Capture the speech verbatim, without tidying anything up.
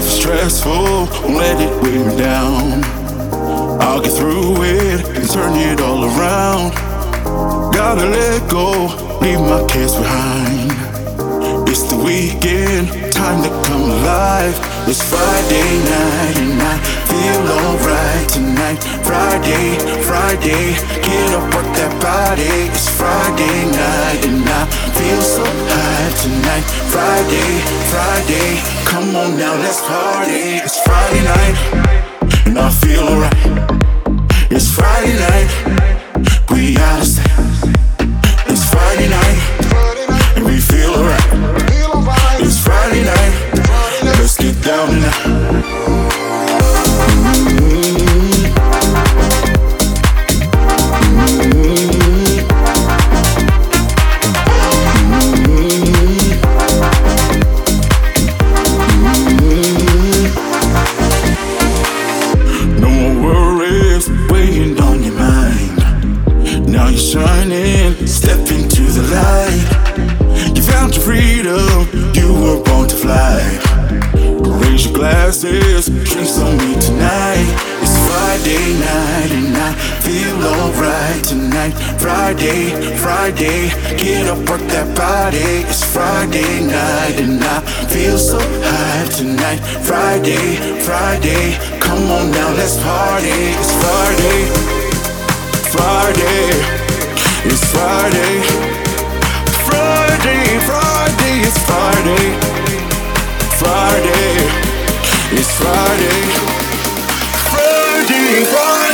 is stressful, won't let it weigh me down. I'll get through it and turn it all around. Gotta let go, leave my cares behind. It's the weekend, time to come alive. It's Friday night and I feel alright tonight. Friday, Friday, get up, work that body. It's Friday night and I feel so high tonight. Friday, Friday, come on now, let's party. It's Friday night and I feel alright. It's Friday night, we out of sight. It's Friday night and we feel alright. It's Friday night, let's get down tonight. Now you're shining, step into the light. You found your freedom, you were born to fly. Raise your glasses, drinks on me tonight. It's Friday night and I feel alright tonight. Friday, Friday, get up, work that body. It's Friday night and I feel so high tonight. Friday, Friday, come on now, let's party. It's Friday. Friday, it's Friday. Friday, Friday, it's Friday. Friday, it's Friday. Friday, Friday.